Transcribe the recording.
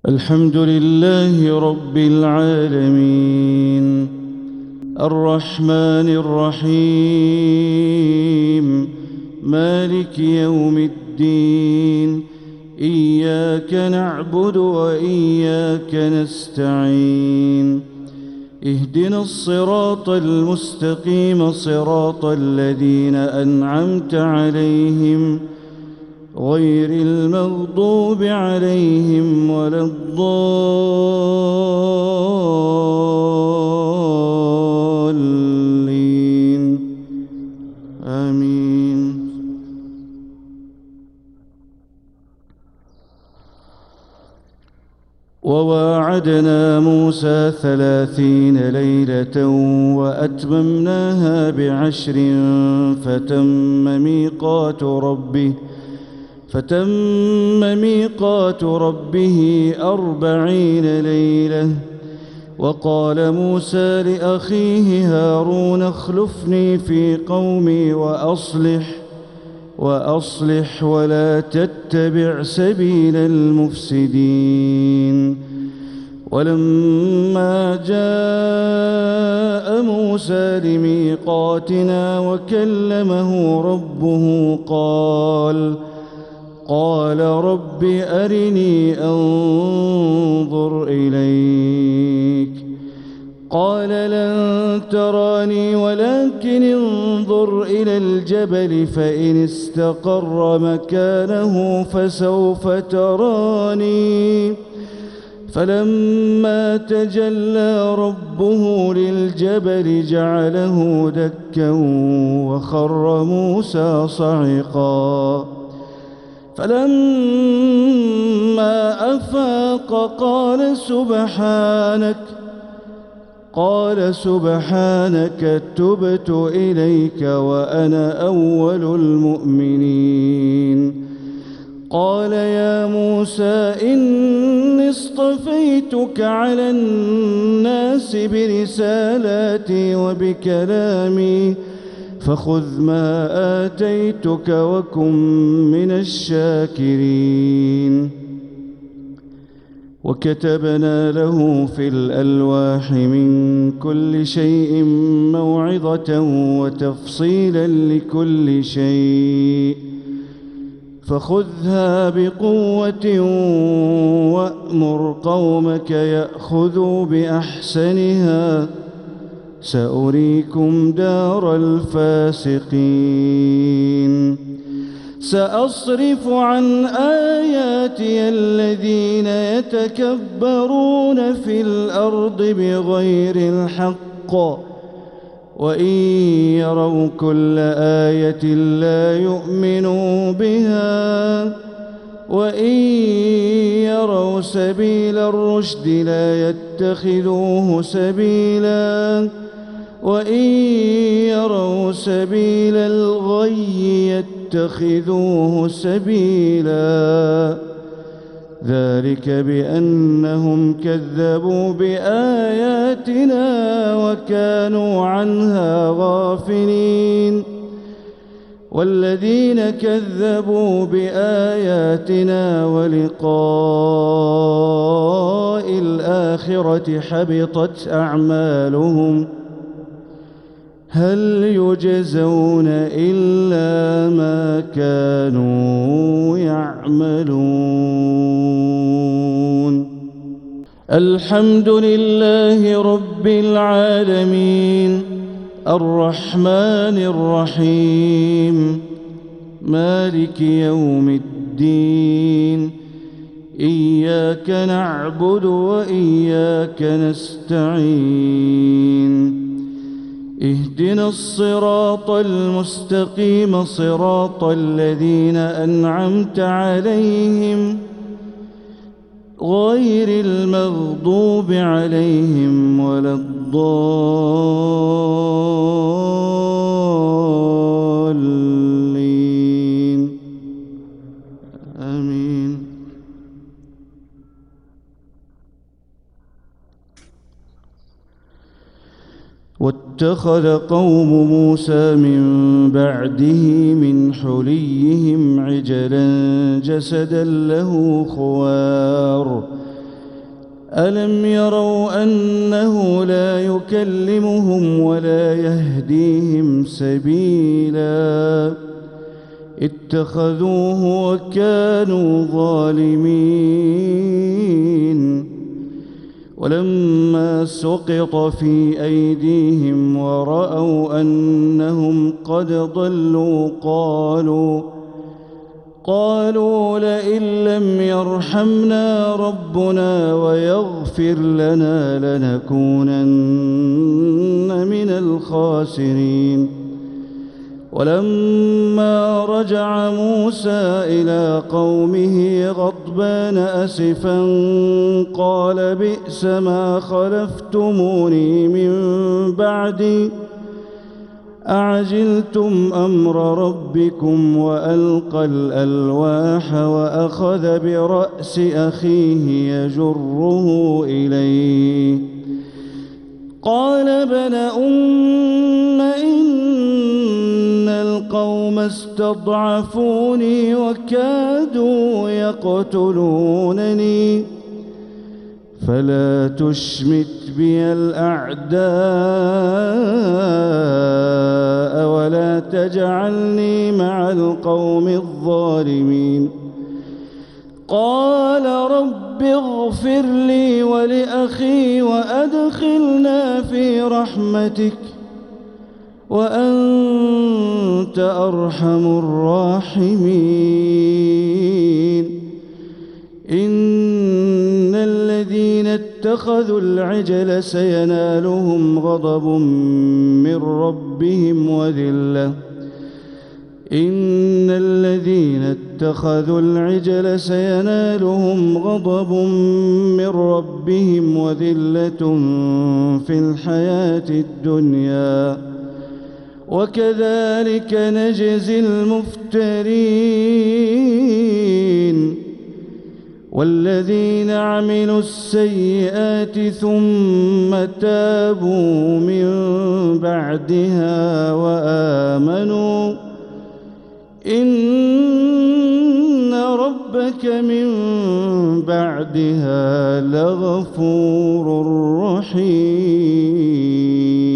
الحمد لله رب العالمين الرحمن الرحيم مالك يوم الدين إياك نعبد وإياك نستعين اهدنا الصراط المستقيم صراط الذين أنعمت عليهم غير المغضوب عليهم ولا الضالين آمين. وواعدنا موسى 30 ليلة وأتممناها ب10 فتم ميقات ربه 40 ليلة. وقال موسى لأخيه هارون اخلفني في قومي وأصلح ولا تتبع سبيل المفسدين. ولما جاء موسى لميقاتنا وكلمه ربه قال رب أرني أنظر إليك. قال لن تراني ولكن انظر إلى الجبل فإن استقر مكانه فسوف تراني. فلما تجلى ربه للجبل جعله دكا وخر موسى صعقا. فلما أفاق قال سبحانك تبت إليك وأنا أول المؤمنين. قال يا موسى إني اصطفيتك على الناس برسالاتي وبكلامي فخذ ما آتيتك وكن من الشاكرين. وكتبنا له في الألواح من كل شيء موعظة وتفصيلا لكل شيء فخذها بقوة وأمر قومك يأخذوا بأحسنها سأريكم دار الفاسقين. سأصرف عن آياتي الذين يتكبرون في الأرض بغير الحق وإن يروا كل آية لا يؤمنوا بها وإن يروا سبيل الرشد لا يتخذوه سبيلا وإن يروا سبيل الغي يتخذوه سبيلا. ذلك بأنهم كذبوا بآياتنا وكانوا عنها غافلين. والذين كذبوا بآياتنا ولقاء الآخرة حبطت أعمالهم هل يجزون إلا ما كانوا يعملون. الحمد لله رب العالمين الرحمن الرحيم مالك يوم الدين إياك نعبد وإياك نستعين اهدنا الصراط المستقيم صراط الذين أنعمت عليهم غير المغضوب عليهم ولا الضالين آمين. واتخذ قوم موسى من بعده من حليهم عجلا جسدا له خوار ألم يروا أنه لا يكلمهم ولا يهديهم سبيلا اتخذوه وكانوا ظالمين ولما سقط في أيديهم ورأوا أنهم قد ضلوا قالوا لئن لم يرحمنا ربنا ويغفر لنا لنكونن من الخاسرين ولما رجع موسى إلى قومه غضبان أسفا قال بئس ما خلفتموني من بعدي أعجلتم أمر ربكم وألقى الألواح وأخذ برأس أخيه يجره إليه قال ابن أم إن القوم استضعفوني وكادوا يقتلونني فلا تشمت بي الأعداء ولا تجعلني مع القوم الظالمين قال رب اغفر لي ولأخي وأدخلنا في رحمتك وأنت أرحم الراحمين إن الذين اتخذوا العجل سينالهم غضب من ربهم وذلة إن الذين اتخذوا العجل سينالهم غضب من ربهم وذلة في الحياة الدنيا وكذلك نجزي المفترين والذين عملوا السيئات ثم تابوا من بعدها وآمنوا إن ربك من بعدها لغفور رحيم.